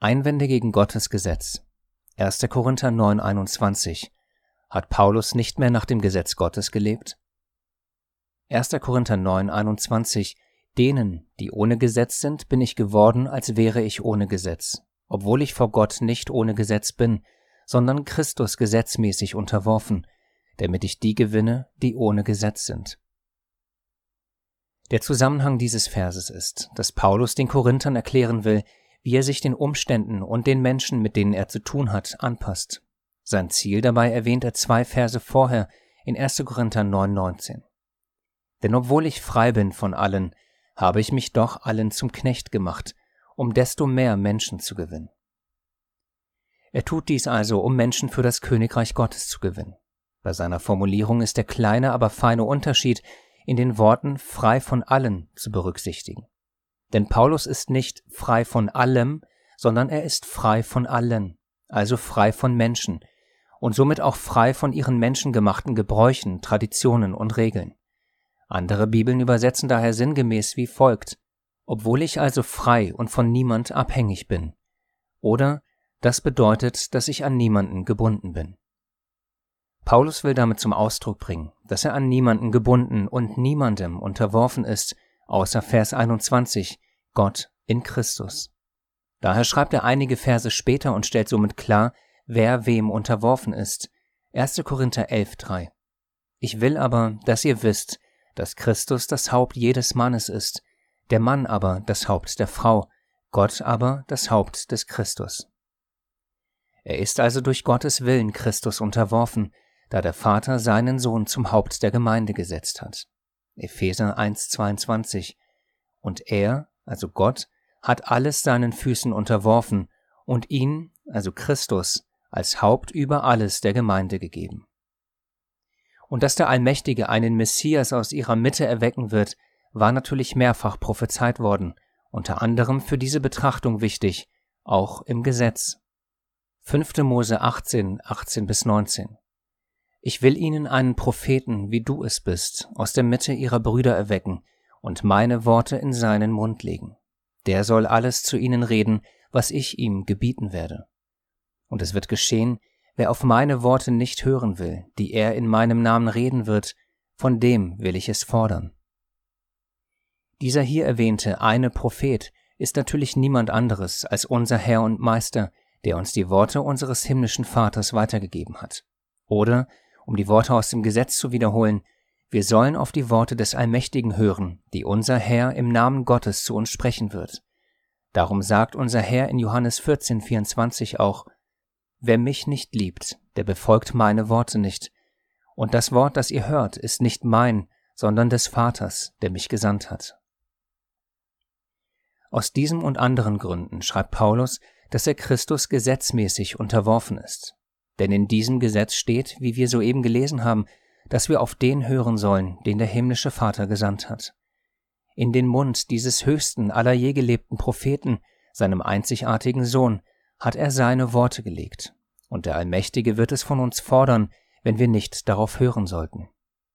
Einwände gegen Gottes Gesetz. 1. Korinther 9,21. Hat Paulus nicht mehr nach dem Gesetz Gottes gelebt? 1. Korinther 9,21. Denen, die ohne Gesetz sind, bin ich geworden, als wäre ich ohne Gesetz, obwohl ich vor Gott nicht ohne Gesetz bin, sondern Christus gesetzmäßig unterworfen, damit ich die gewinne, die ohne Gesetz sind. Der Zusammenhang dieses Verses ist, dass Paulus den Korinthern erklären will, wie er sich den Umständen und den Menschen, mit denen er zu tun hat, anpasst. Sein Ziel dabei erwähnt er 2 Verse vorher in 1. Korinther 9,19. Denn obwohl ich frei bin von allen, habe ich mich doch allen zum Knecht gemacht, um desto mehr Menschen zu gewinnen. Er tut dies also, um Menschen für das Königreich Gottes zu gewinnen. Bei seiner Formulierung ist der kleine, aber feine Unterschied in den Worten frei von allen zu berücksichtigen. Denn Paulus ist nicht frei von allem, sondern er ist frei von allen, also frei von Menschen und somit auch frei von ihren menschengemachten Gebräuchen, Traditionen und Regeln. Andere Bibeln übersetzen daher sinngemäß wie folgt: Obwohl ich also frei und von niemand abhängig bin. Oder das bedeutet, dass ich an niemanden gebunden bin. Paulus will damit zum Ausdruck bringen, dass er an niemanden gebunden und niemandem unterworfen ist, außer Vers 21, Gott in Christus. Daher schreibt er einige Verse später und stellt somit klar, wer wem unterworfen ist. 1. Korinther 11,3. Ich will aber, dass ihr wisst, dass Christus das Haupt jedes Mannes ist, der Mann aber das Haupt der Frau, Gott aber das Haupt des Christus. Er ist also durch Gottes Willen Christus unterworfen, da der Vater seinen Sohn zum Haupt der Gemeinde gesetzt hat. Epheser 1,22. Und er, also Gott, hat alles seinen Füßen unterworfen und ihn, also Christus, als Haupt über alles der Gemeinde gegeben. Und dass der Allmächtige einen Messias aus ihrer Mitte erwecken wird, war natürlich mehrfach prophezeit worden, unter anderem für diese Betrachtung wichtig, auch im Gesetz. 5. Mose 18, 18-19. Ich will ihnen einen Propheten, wie du es bist, aus der Mitte ihrer Brüder erwecken und meine Worte in seinen Mund legen. Der soll alles zu ihnen reden, was ich ihm gebieten werde. Und es wird geschehen, wer auf meine Worte nicht hören will, die er in meinem Namen reden wird, von dem will ich es fordern. Dieser hier erwähnte eine Prophet ist natürlich niemand anderes als unser Herr und Meister, der uns die Worte unseres himmlischen Vaters weitergegeben hat. Oder, um die Worte aus dem Gesetz zu wiederholen, wir sollen auf die Worte des Allmächtigen hören, die unser Herr im Namen Gottes zu uns sprechen wird. Darum sagt unser Herr in Johannes 14,24 auch: Wer mich nicht liebt, der befolgt meine Worte nicht. Und das Wort, das ihr hört, ist nicht mein, sondern des Vaters, der mich gesandt hat. Aus diesem und anderen Gründen schreibt Paulus, dass er Christus gesetzmäßig unterworfen ist. Denn in diesem Gesetz steht, wie wir soeben gelesen haben, dass wir auf den hören sollen, den der himmlische Vater gesandt hat. In den Mund dieses höchsten aller je gelebten Propheten, seinem einzigartigen Sohn, hat er seine Worte gelegt, und der Allmächtige wird es von uns fordern, wenn wir nicht darauf hören sollten.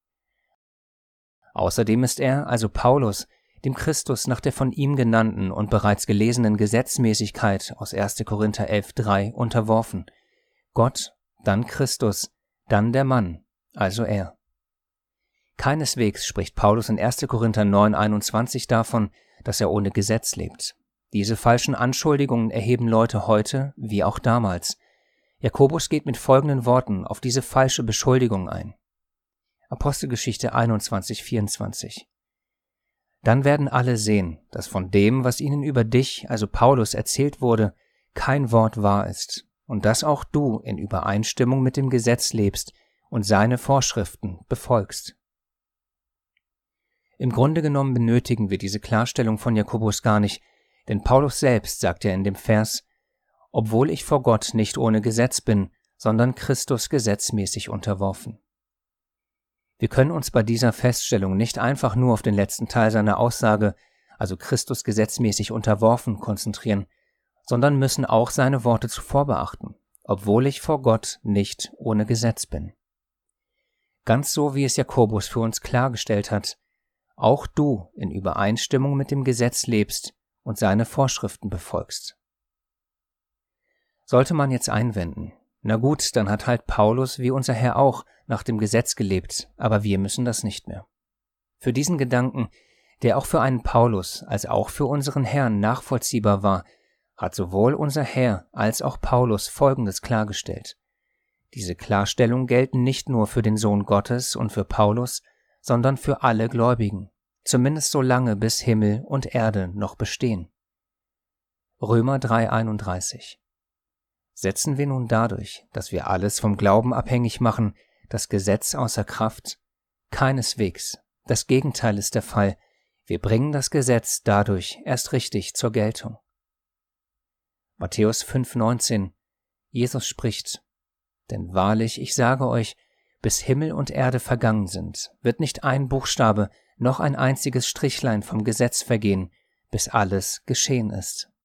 Außerdem ist er, also Paulus, dem Christus nach der von ihm genannten und bereits gelesenen Gesetzmäßigkeit aus 1. Korinther 11,3 unterworfen. Gott, dann Christus, dann der Mann, also er. Keineswegs spricht Paulus in 1. Korinther 9,21 davon, dass er ohne Gesetz lebt. Diese falschen Anschuldigungen erheben Leute heute wie auch damals. Jakobus geht mit folgenden Worten auf diese falsche Beschuldigung ein. Apostelgeschichte 21,24. Dann werden alle sehen, dass von dem, was ihnen über dich, also Paulus, erzählt wurde, kein Wort wahr ist, und dass auch du in Übereinstimmung mit dem Gesetz lebst und seine Vorschriften befolgst. Im Grunde genommen benötigen wir diese Klarstellung von Jakobus gar nicht, denn Paulus selbst sagt ja in dem Vers: Obwohl ich vor Gott nicht ohne Gesetz bin, sondern Christus gesetzmäßig unterworfen. Wir können uns bei dieser Feststellung nicht einfach nur auf den letzten Teil seiner Aussage, also Christus gesetzmäßig unterworfen, konzentrieren, sondern müssen auch seine Worte zuvor beachten, obwohl ich vor Gott nicht ohne Gesetz bin. Ganz so, wie es Jakobus für uns klargestellt hat: Auch du in Übereinstimmung mit dem Gesetz lebst und seine Vorschriften befolgst. Sollte man jetzt einwenden, na gut, dann hat halt Paulus wie unser Herr auch nach dem Gesetz gelebt, aber wir müssen das nicht mehr. Für diesen Gedanken, der auch für einen Paulus als auch für unseren Herrn nachvollziehbar war, hat sowohl unser Herr als auch Paulus Folgendes klargestellt. Diese Klarstellungen gelten nicht nur für den Sohn Gottes und für Paulus, sondern für alle Gläubigen, zumindest so lange bis Himmel und Erde noch bestehen. Römer 3,31. Setzen wir nun dadurch, dass wir alles vom Glauben abhängig machen, das Gesetz außer Kraft? Keineswegs. Das Gegenteil ist der Fall. Wir bringen das Gesetz dadurch erst richtig zur Geltung. Matthäus 5,19. Jesus spricht: Denn wahrlich, ich sage euch, bis Himmel und Erde vergangen sind, wird nicht ein Buchstabe noch ein einziges Strichlein vom Gesetz vergehen, bis alles geschehen ist.